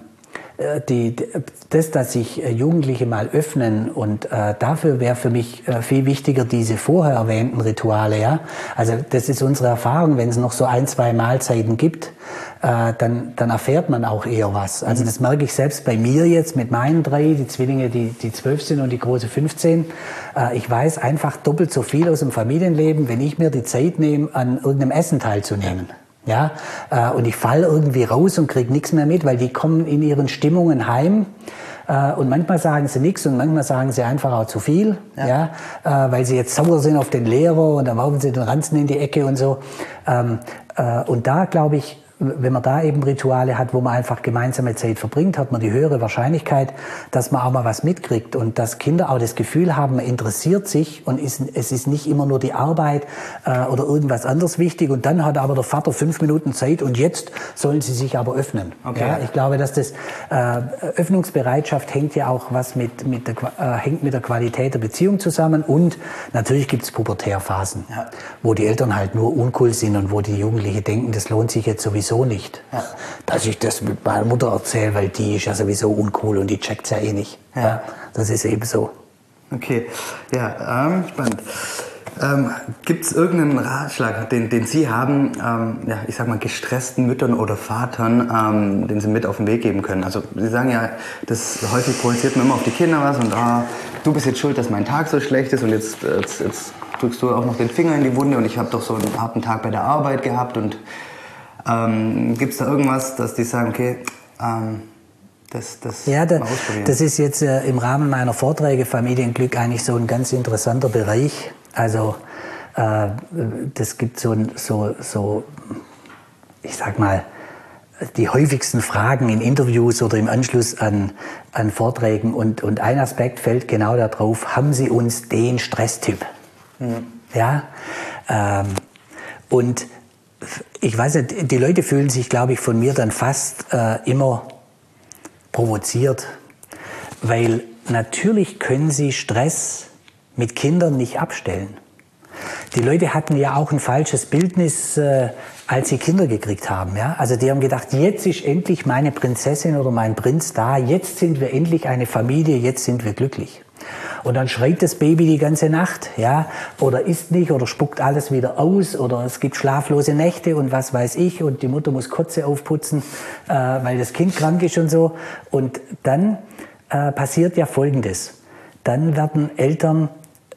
Die, das, dass sich Jugendliche mal öffnen und äh, dafür wäre für mich äh, viel wichtiger diese vorher erwähnten Rituale. Ja? Also das ist unsere Erfahrung, wenn es noch so ein, zwei Mahlzeiten gibt, äh, dann, dann erfährt man auch eher was. Also das merke ich selbst bei mir jetzt mit meinen drei, die Zwillinge, die, die zwölf sind und die große fünfzehn. Äh, ich weiß einfach doppelt so viel aus dem Familienleben, wenn ich mir die Zeit nehme, an irgendeinem Essen teilzunehmen. Ja, äh, und ich falle irgendwie raus und krieg nichts mehr mit, weil die kommen in ihren Stimmungen heim äh, und manchmal sagen sie nichts und manchmal sagen sie einfach auch zu viel, ja. Ja, äh, weil sie jetzt sauer sind auf den Lehrer und dann werfen sie den Ranzen in die Ecke und so. Ähm, äh, und da glaube ich, wenn man da eben Rituale hat, wo man einfach gemeinsame Zeit verbringt, hat man die höhere Wahrscheinlichkeit, dass man auch mal was mitkriegt und dass Kinder auch das Gefühl haben, man interessiert sich und ist, es ist nicht immer nur die Arbeit äh, oder irgendwas anderes wichtig und dann hat aber der Vater fünf Minuten Zeit und jetzt sollen sie sich aber öffnen. Okay. Ja, ich glaube, dass das äh, Öffnungsbereitschaft hängt ja auch was mit, mit der, äh, hängt mit der Qualität der Beziehung zusammen und natürlich gibt es Pubertärphasen, ja. wo die Eltern halt nur uncool sind und wo die Jugendlichen denken, das lohnt sich jetzt sowieso so nicht, ja. dass ich das mit meiner Mutter erzähle, weil die ist ja sowieso uncool und die checkt's ja eh nicht. Ja. Ja, das ist eben so. Okay, ja, ähm, spannend. Ähm, Gibt es irgendeinen Ratschlag, den, den Sie haben, ähm, ja, ich sag mal, gestressten Müttern oder Vatern, ähm, den Sie mit auf den Weg geben können? Also Sie sagen ja, das häufig projiziert man immer auf die Kinder was und ah, du bist jetzt schuld, dass mein Tag so schlecht ist und jetzt, jetzt, jetzt drückst du auch noch den Finger in die Wunde und ich habe doch so einen harten Tag bei der Arbeit gehabt und Ähm, gibt es da irgendwas, dass die sagen, okay, ähm, das, das ja, da, mal ausprobieren? Das ist jetzt äh, im Rahmen meiner Vorträge Familienglück eigentlich so ein ganz interessanter Bereich. Also äh, das gibt so, so, so, ich sag mal, die häufigsten Fragen in Interviews oder im Anschluss an, an Vorträgen und, und ein Aspekt fällt genau darauf, haben Sie uns den Stresstyp? Mhm. Ja, ähm, und ich weiß nicht, die Leute fühlen sich, glaube ich, von mir dann fast äh, immer provoziert, weil natürlich können sie Stress mit Kindern nicht abstellen. die Leute hatten ja auch ein falsches Bildnis, äh, als sie Kinder gekriegt haben. Ja? Also die haben gedacht, jetzt ist endlich meine Prinzessin oder mein Prinz da, jetzt sind wir endlich eine Familie, jetzt sind wir glücklich. Und dann schreit das Baby die ganze Nacht, ja, oder isst nicht oder spuckt alles wieder aus oder es gibt schlaflose Nächte und was weiß ich und die Mutter muss Kotze aufputzen, äh, weil das Kind krank ist und so. Und dann äh, passiert ja Folgendes. Dann werden Eltern,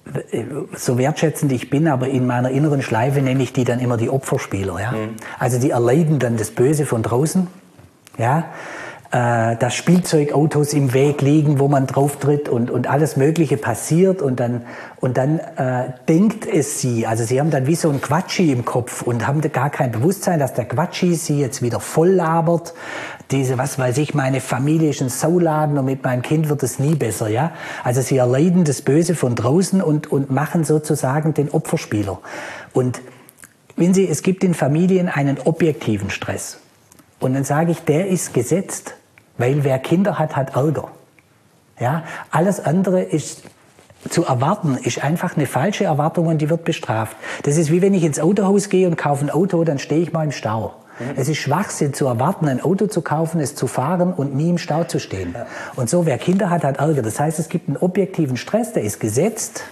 so wertschätzend ich bin, aber in meiner inneren Schleife nenne ich die dann immer die Opferspieler. Ja? Mhm. Also die erleiden dann das Böse von draußen, ja. Dass Spielzeugautos im Weg liegen, wo man drauf tritt und, und alles Mögliche passiert und dann, und dann äh, denkt es sie, also sie haben dann wie so ein Quatschi im Kopf und haben gar kein Bewusstsein, dass der Quatschi sie jetzt wieder voll labert. Diese, was weiß ich, meine Familie ist ein Sauladen und mit meinem Kind wird es nie besser, ja. Also sie erleiden das Böse von draußen und, und machen sozusagen den Opferspieler. Und wenn Sie, es gibt in Familien einen objektiven Stress. Und dann sage ich, der ist gesetzt. Weil wer Kinder hat, hat Ärger. Ja? Alles andere ist zu erwarten, ist einfach eine falsche Erwartung und die wird bestraft. Das ist wie wenn ich ins Autohaus gehe und kaufe ein Auto, dann stehe ich mal im Stau. Mhm. Es ist Schwachsinn zu erwarten, ein Auto zu kaufen, es zu fahren und nie im Stau zu stehen. Ja. Und so, wer Kinder hat, hat Ärger. Das heißt, es gibt einen objektiven Stress, der ist gesetzt.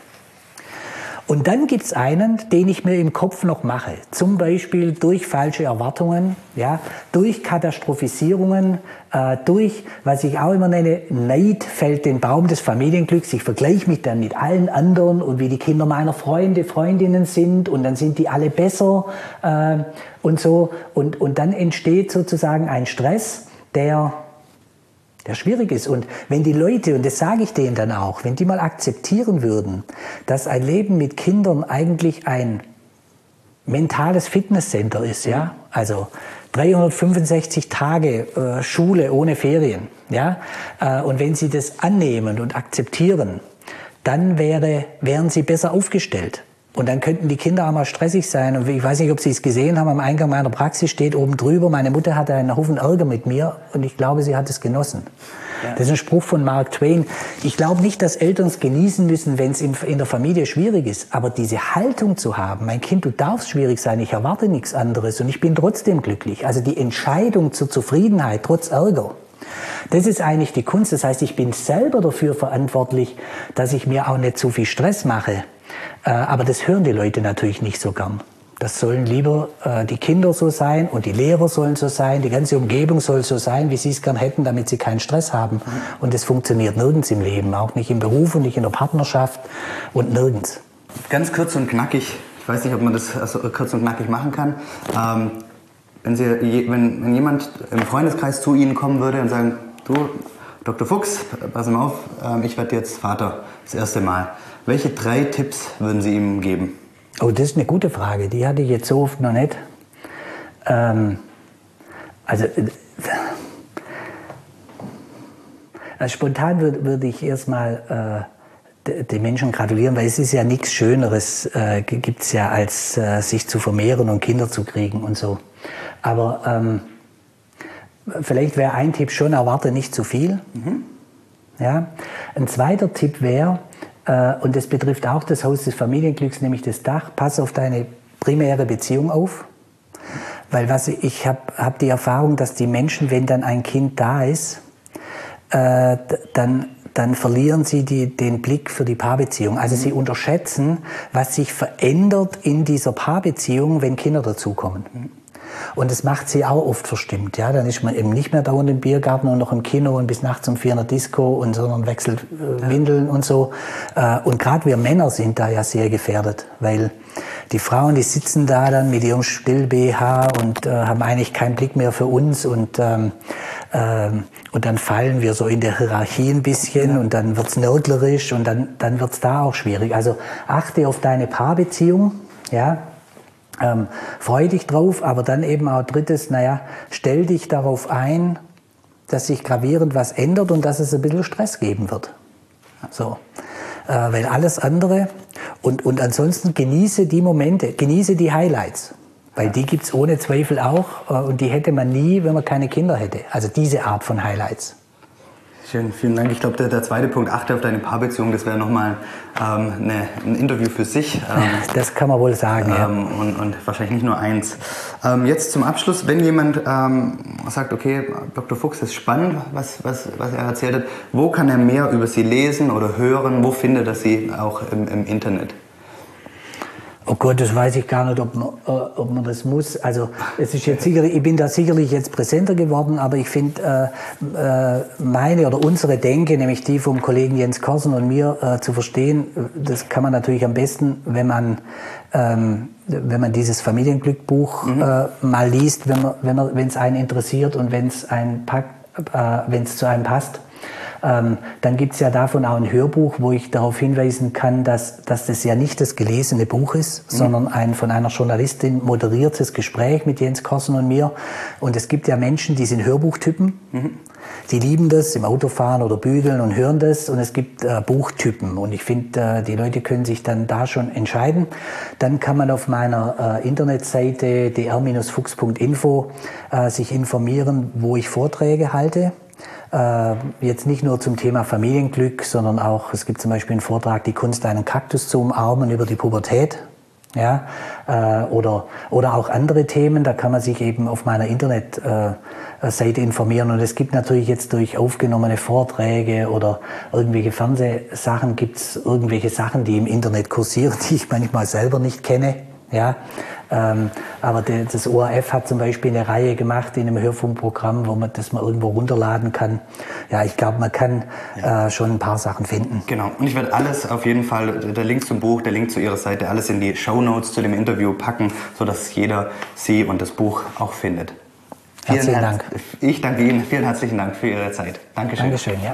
Und dann gibt es einen, den ich mir im Kopf noch mache. Zum Beispiel durch falsche Erwartungen, ja, durch Katastrophisierungen, äh, durch, was ich auch immer nenne, Neid fällt den Baum des Familienglücks. Ich vergleiche mich dann mit allen anderen und wie die Kinder meiner Freunde, Freundinnen sind und dann sind die alle besser äh, und so. Und, und dann entsteht sozusagen ein Stress, der... der schwierig ist. Und wenn die Leute, und das sage ich denen dann auch, wenn die mal akzeptieren würden, dass ein Leben mit Kindern eigentlich ein mentales Fitnesscenter ist, ja, also dreihundertfünfundsechzig Tage äh, Schule ohne Ferien, ja, äh, und wenn sie das annehmen und akzeptieren, dann wäre, wären sie besser aufgestellt. Und dann könnten die Kinder auch mal stressig sein. Und ich weiß nicht, ob Sie es gesehen haben, am Eingang meiner Praxis steht oben drüber, meine Mutter hatte einen Haufen Ärger mit mir und ich glaube, sie hat es genossen. Ja. Das ist ein Spruch von Mark Twain. Ich glaube nicht, dass Eltern es genießen müssen, wenn es in, in der Familie schwierig ist. Aber diese Haltung zu haben, mein Kind, du darfst schwierig sein, ich erwarte nichts anderes und ich bin trotzdem glücklich. Also die Entscheidung zur Zufriedenheit trotz Ärger. Das ist eigentlich die Kunst. Das heißt, ich bin selber dafür verantwortlich, dass ich mir auch nicht zu viel Stress mache. Aber das hören die Leute natürlich nicht so gern. Das sollen lieber äh, die Kinder so sein und die Lehrer sollen so sein, die ganze Umgebung soll so sein, wie sie es gern hätten, damit sie keinen Stress haben. Und das funktioniert nirgends im Leben, auch nicht im Beruf und nicht in der Partnerschaft und nirgends. Ganz kurz und knackig, ich weiß nicht, ob man das also kurz und knackig machen kann. Ähm, wenn, Sie, wenn, wenn jemand im Freundeskreis zu Ihnen kommen würde und sagen, du, Doktor Fuchs, pass mal auf, äh, ich werde jetzt Vater, das erste Mal. Welche drei Tipps würden Sie ihm geben? Oh, das ist eine gute Frage. Die hatte ich jetzt so oft noch nicht. Ähm, also, äh, also spontan würde würd ich erstmal äh, den Menschen gratulieren, weil es ist ja nichts Schöneres, äh, gibt es ja, als äh, sich zu vermehren und Kinder zu kriegen und so. Aber ähm, vielleicht wäre ein Tipp schon, erwarte nicht zu viel. Mhm. Ja? Ein zweiter Tipp wäre, und das betrifft auch das Haus des Familienglücks, nämlich das Dach. Pass auf deine primäre Beziehung auf. Weil was ich habe hab die Erfahrung, dass die Menschen, wenn dann ein Kind da ist, äh, dann, dann verlieren sie die, den Blick für die Paarbeziehung. Also mhm. sie unterschätzen, was sich verändert in dieser Paarbeziehung, wenn Kinder dazukommen. Mhm. Und das macht sie auch oft verstimmt. Ja? Dann ist man eben nicht mehr dauernd im Biergarten und noch im Kino und bis nachts um vier in der Disco, und, sondern wechselt äh, Windeln und so. Äh, und gerade wir Männer sind da ja sehr gefährdet, weil die Frauen, die sitzen da dann mit ihrem Still-B H und äh, haben eigentlich keinen Blick mehr für uns. Und, ähm, ähm, und dann fallen wir so in der Hierarchie ein bisschen, ja. Und dann wird's nörglerisch und dann, dann wird's da auch schwierig. Also achte auf deine Paarbeziehung, ja. Ähm, freu dich drauf, aber dann eben auch drittes, naja, stell dich darauf ein, dass sich gravierend was ändert und dass es ein bisschen Stress geben wird. So. Äh, weil alles andere, und, und ansonsten genieße die Momente, genieße die Highlights. Weil die gibt's ohne Zweifel auch, äh, und die hätte man nie, wenn man keine Kinder hätte. Also diese Art von Highlights. Schön, vielen Dank. Ich glaube, der, der zweite Punkt, achte auf deine Paarbeziehung, das wäre nochmal ähm, eine, ein Interview für sich. Ähm, das kann man wohl sagen, ähm, ja. Und, und wahrscheinlich nicht nur eins. Ähm, jetzt zum Abschluss, wenn jemand ähm, sagt, okay, Doktor Fuchs, das ist spannend, was, was, was er erzählt hat, wo kann er mehr über Sie lesen oder hören? Wo findet er Sie auch im, im Internet? Oh Gott, das weiß ich gar nicht, ob man, äh, ob man das muss. Also es ist jetzt sicherlich, ich bin da sicherlich jetzt präsenter geworden, aber ich finde äh, äh, meine oder unsere Denke, nämlich die vom Kollegen Jens Korsen und mir äh, zu verstehen, das kann man natürlich am besten, wenn man ähm, wenn man dieses Familienglückbuch mhm. äh, mal liest, wenn man, wenn man, wenn es einen interessiert und wenn es einen packt, äh, wenn es zu einem passt. Ähm, dann gibt es ja davon auch ein Hörbuch, wo ich darauf hinweisen kann, dass, dass das ja nicht das gelesene Buch ist, mhm. sondern ein von einer Journalistin moderiertes Gespräch mit Jens Korsen und mir. Und es gibt ja Menschen, die sind Hörbuchtypen, mhm. die lieben das im Autofahren oder Bügeln und hören das. Und es gibt äh, Buchtypen. Und ich finde, äh, die Leute können sich dann da schon entscheiden. Dann kann man auf meiner äh, Internetseite d r fuchs punkt info äh, sich informieren, wo ich Vorträge halte. Äh, jetzt nicht nur zum Thema Familienglück, sondern auch, es gibt zum Beispiel einen Vortrag, die Kunst, einen Kaktus zu umarmen über die Pubertät. Ja, äh, oder, oder auch andere Themen, da kann man sich eben auf meiner Internetseite äh, informieren. Und es gibt natürlich jetzt durch aufgenommene Vorträge oder irgendwelche Fernsehsachen, gibt es irgendwelche Sachen, die im Internet kursieren, die ich manchmal selber nicht kenne. Ja, ähm, aber de, das O R F hat zum Beispiel eine Reihe gemacht in einem Hörfunkprogramm, wo man das mal irgendwo runterladen kann. Ja, ich glaube, man kann ja. äh, schon ein paar Sachen finden. Genau. Und ich werde alles auf jeden Fall, der Link zum Buch, der Link zu Ihrer Seite, alles in die Shownotes zu dem Interview packen, sodass jeder Sie und das Buch auch findet. Vielen Herzlichen Dank. Ich danke Ihnen. Vielen herzlichen Dank für Ihre Zeit. Dankeschön. Dankeschön, ja.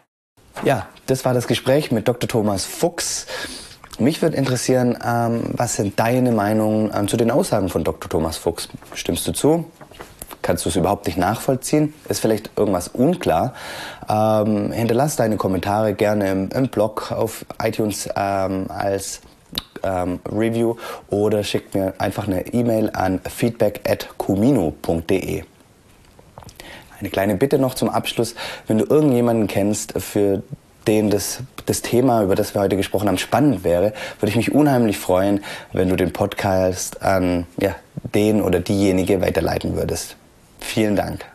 Ja, das war das Gespräch mit Doktor Thomas Fuchs. Mich würde interessieren, ähm, was sind deine Meinungen ähm, zu den Aussagen von Doktor Thomas Fuchs? Stimmst du zu? Kannst du es überhaupt nicht nachvollziehen? Ist vielleicht irgendwas unklar? Ähm, hinterlass deine Kommentare gerne im, im Blog, auf iTunes ähm, als ähm, Review oder schick mir einfach eine E-Mail an feedback at kumino punkt de. Eine kleine Bitte noch zum Abschluss. Wenn du irgendjemanden kennst, für den das, das Thema, über das wir heute gesprochen haben, spannend wäre, würde ich mich unheimlich freuen, wenn du den Podcast an ja, den oder diejenige weiterleiten würdest. Vielen Dank.